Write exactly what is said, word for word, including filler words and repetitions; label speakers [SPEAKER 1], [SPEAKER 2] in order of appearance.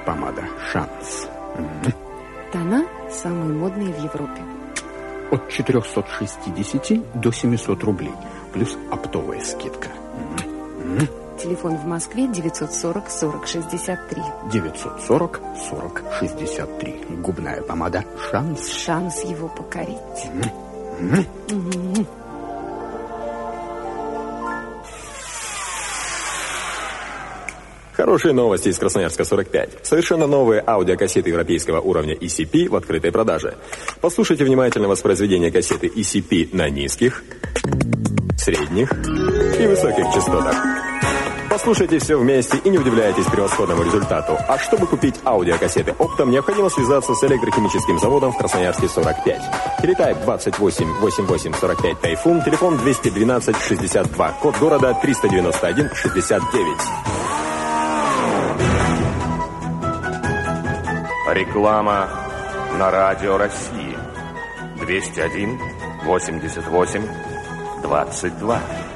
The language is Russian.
[SPEAKER 1] помада «Шанс». Угу.
[SPEAKER 2] Тона самые модные в Европе.
[SPEAKER 1] От четырехсот шестидесяти до семисот рублей. Плюс оптовая скидка. Угу.
[SPEAKER 2] Телефон в Москве девятьсот сорок сорок шестьдесят три.
[SPEAKER 1] девятьсот сорок сорок шестьдесят три. Губная помада «Шанс».
[SPEAKER 2] Шанс его покорить.
[SPEAKER 1] Угу.
[SPEAKER 2] Угу.
[SPEAKER 3] Хорошие новости из Красноярска сорок пять. Совершенно новые аудиокассеты европейского уровня и си пи в открытой продаже. Послушайте внимательно воспроизведение кассеты и си пи на низких, средних и высоких частотах. Послушайте все вместе и не удивляйтесь превосходному результату. А чтобы купить аудиокассеты оптом, необходимо связаться с электрохимическим заводом в Красноярске сорок пять. Телетайп двадцать восемь восемьдесят восемь сорок пять Тайфун, телефон двести двенадцать шестьдесят два, код города триста девяносто один шестьдесят девять.
[SPEAKER 4] Реклама на Радио России. двести один восемьдесят восемь двадцать два.